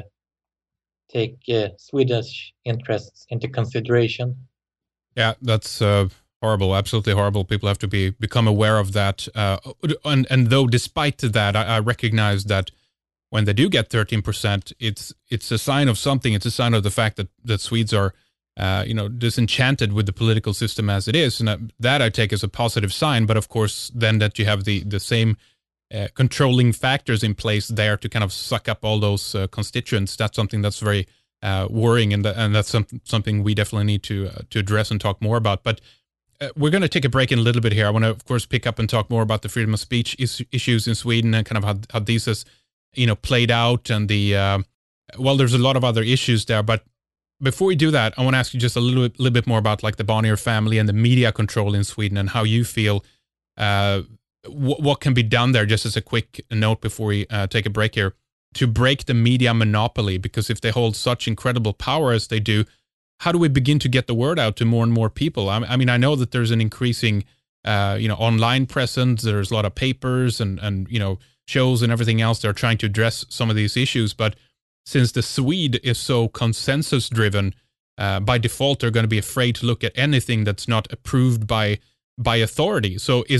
take uh, Swedish interests into consideration. Yeah, that's uh, horrible, absolutely horrible. People have to be become aware of that. Uh, and and though despite that, I, I recognize that when they do get thirteen percent, it's it's a sign of something. It's a sign of the fact that, that Swedes are, uh, you know, disenchanted with the political system as it is. And that I take as a positive sign. But of course, then that you have the, the same uh, controlling factors in place there to kind of suck up all those uh, constituents, that's something that's very uh, worrying, and th- and that's some, something we definitely need to uh, to address and talk more about. But uh, we're going to take a break in a little bit here. I want to, of course, pick up and talk more about the freedom of speech is- issues in Sweden, and kind of how, how these has, you know, played out, and the uh, well, there's a lot of other issues there. But before we do that, I want to ask you just a little, little bit more about like the Bonnier family and the media control in Sweden, and how you feel. Uh, w- what can be done there? Just as a quick note before we uh, take a break here, to break the media monopoly, because if they hold such incredible power as they do, how do we begin to get the word out to more and more people? I, I mean, I know that there's an increasing, uh, you know, online presence. There's a lot of papers and and you know shows and everything else. They're trying to address some of these issues, but since the Swede is so consensus driven, uh, by default they're going to be afraid to look at anything that's not approved by by authority. So is it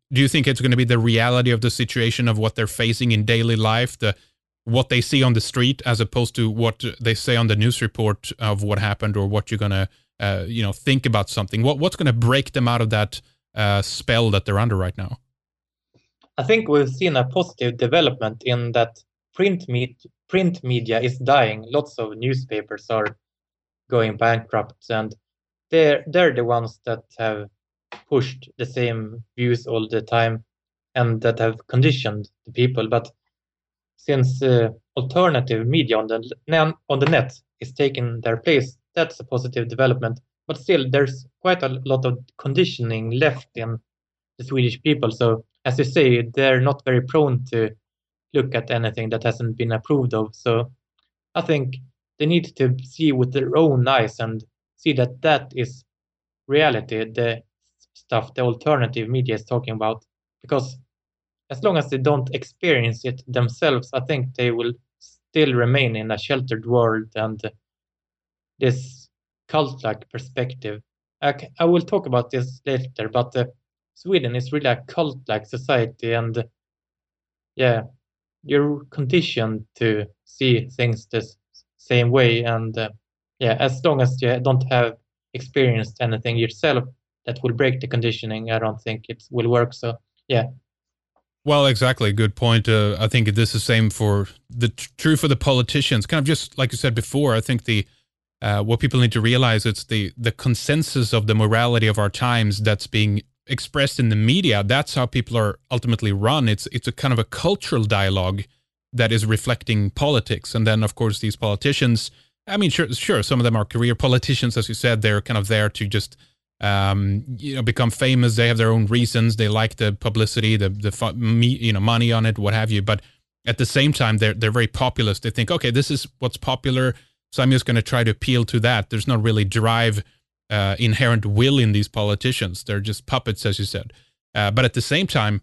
do you think it's going to be the reality of the situation of what they're facing in daily life, the what they see on the street, as opposed to what they say on the news report of what happened, or what you're going to, uh, you know, think about something? What what's going to break them out of that uh, spell that they're under right now? I think we've seen a positive development in that print me- print media is dying. Lots of newspapers are going bankrupt, and they're they're the ones that have pushed the same views all the time and that have conditioned the people. But since uh, alternative media on the on the net is taking their place, that's a positive development. But still, there's quite a lot of conditioning left in the Swedish people. So, as you say, they're not very prone to look at anything that hasn't been approved of. So, I think they need to see with their own eyes and see that that is reality, the stuff the alternative media is talking about. Because as long as they don't experience it themselves, I think they will still remain in a sheltered world and this cult-like perspective. I, c- I will talk about this later, but uh, Sweden is really a cult-like society, and yeah, you're conditioned to see things the s- same way. And uh, yeah, as long as you don't have experienced anything yourself that will break the conditioning, I don't think it will work. So yeah, Well, exactly. Good point. Uh, I think this is same for the tr- true for the politicians. Kind of just like you said before. I think the uh, what people need to realize, it's the the consensus of the morality of our times that's being expressed in the media. That's how people are ultimately run. It's it's a kind of a cultural dialogue that is reflecting politics. And then, of course, these politicians. I mean, sure, sure. Some of them are career politicians, as you said. They're kind of there to just um, you know, become famous. They have their own reasons. They like the publicity, the the fu- me, you know, money on it, what have you. But at the same time, they're they're very populist. They think, okay, this is what's popular, so I'm just going to try to appeal to that. There's not really drive, uh, inherent will in these politicians. They're just puppets, as you said. Uh, but at the same time,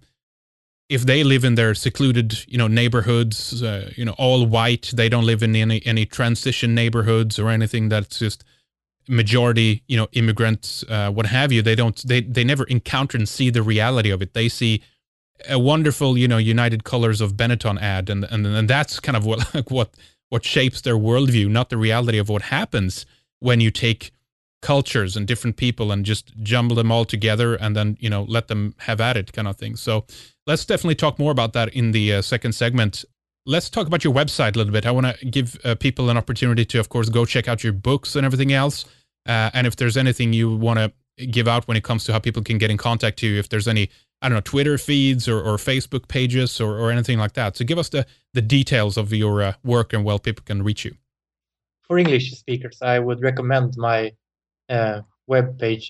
if they live in their secluded, you know, neighborhoods, uh, you know, all white, they don't live in any any transition neighborhoods or anything that's just majority, you know, immigrants, uh, what have you. They don't, they they never encounter and see the reality of it. They see a wonderful, you know, United Colors of Benetton ad, and and and that's kind of what like what what shapes their worldview, not the reality of what happens when you take cultures and different people and just jumble them all together and then, you know, let them have at it, kind of thing. So let's definitely talk more about that in the uh, second segment. Let's talk about your website a little bit. I want to give uh, people an opportunity to, of course, go check out your books and everything else. Uh, and if there's anything you want to give out when it comes to how people can get in contact to you, if there's any, I don't know, Twitter feeds or, or Facebook pages or, or anything like that. So give us the, the details of your uh, work and where people can reach you. for English speakers, I would recommend my uh, webpage,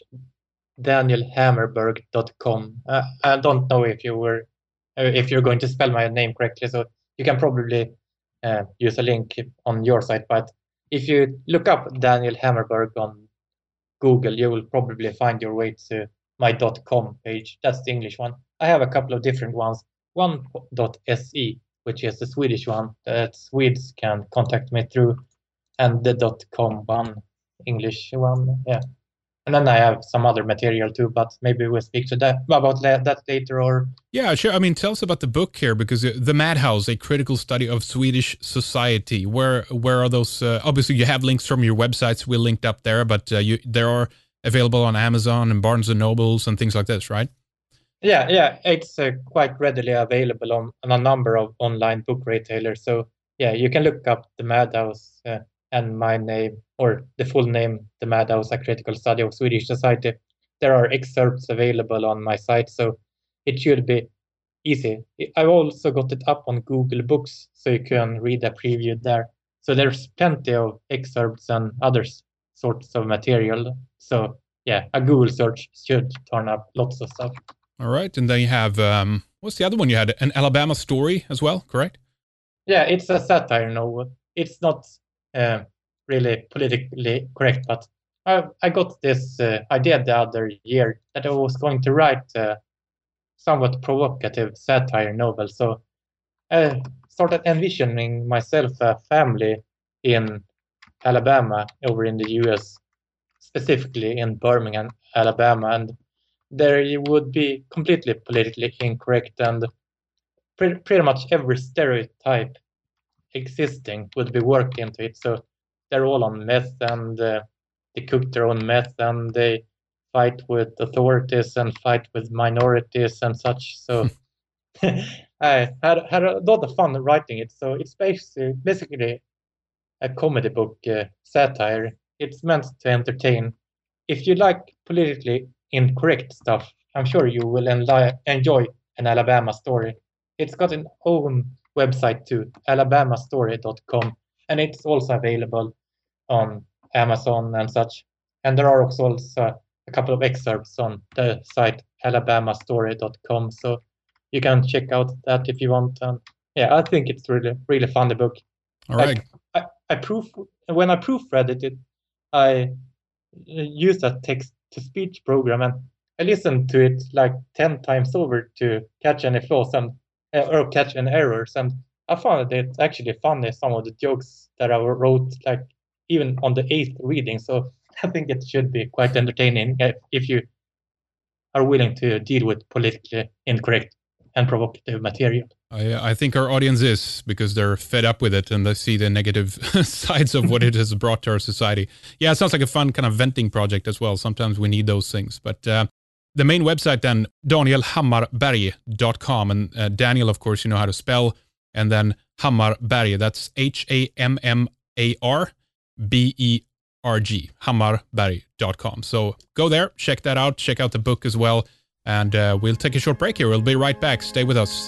daniel hammerberg dot com. Uh, I don't know if you were uh, if you're going to spell my name correctly, so you can probably uh, use a link on your site. But if you look up Daniel Hammerberg on Google, you will probably find your way to my .com page. That's the English one. I have a couple of different ones. One .se, which is the Swedish one that Swedes can contact me through, and the .com one, English one. Yeah. And then I have some other material too, but maybe we'll speak to that about that later. Or Yeah, sure. I mean, tell us about the book here, because uh, The Madhouse, a critical study of Swedish society. Where where are those? Uh, obviously, you have links from your websites. We linked up there, but uh, you they are available on Amazon and Barnes and Nobles and things like this, right? yeah, yeah, it's uh, quite readily available on, on a number of online book retailers. So yeah, you can look up The Madhouse uh, and my name, or the full name, The Madhouse, A Critical Study of Swedish Society. There are excerpts available on my site, so it should be easy. I've also got it up on Google Books, so you can read a preview there. So there's plenty of excerpts and other sorts of material. So yeah, a Google search should turn up lots of stuff. All right, and then you have um, what's the other one you had? An Alabama Story as well, correct? Yeah, it's a satire novel. It's not uh, really politically correct, but I, I got this uh, idea the other year that I was going to write a somewhat provocative satire novel. So I started envisioning myself a family in Alabama over in the U S, specifically in Birmingham, Alabama. And there would be completely politically incorrect, and pre- pretty much every stereotype existing would be worked into it. So they're all on meth, and uh, they cook their own meth, and they fight with authorities and fight with minorities and such. So I had had a lot of fun writing it. So it's basically basically a comedy book uh, satire. It's meant to entertain. If you like politically incorrect stuff, I'm sure you will enli- enjoy An Alabama Story. It's got an own website too, alabama story dot com, and it's also available on Amazon and such. And there are also a couple of excerpts on the site alabama story dot com, so you can check out that if you want. And yeah, I think it's really really funny book. All right. Like, I, I proof when I proofread it, I used a text to speech program, and I listened to it like ten times over to catch any flaws and uh, or catch any errors, and I found it actually funny, some of the jokes that I wrote, like even on the eighth reading. So I think it should be quite entertaining if, if you are willing to deal with politically incorrect and provocative material. I, I think our audience is, because they're fed up with it and they see the negative sides of what it has brought to our society. Yeah, it sounds like a fun kind of venting project as well. Sometimes we need those things. But uh, the main website then, daniel hammarberg dot com. And uh, Daniel, of course, you know how to spell. And then Hammarberg, that's H A M M A R B E R G, hammarberg dot com. So go there, check that out, check out the book as well. And uh, we'll take a short break here. We'll be right back. Stay with us.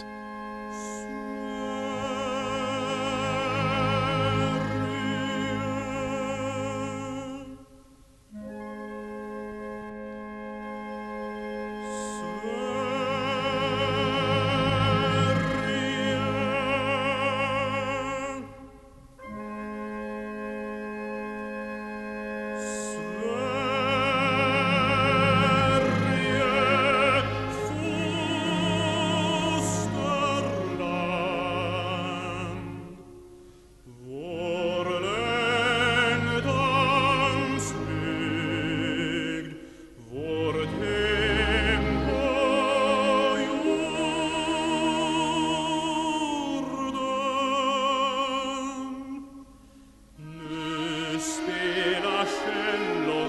Spela cello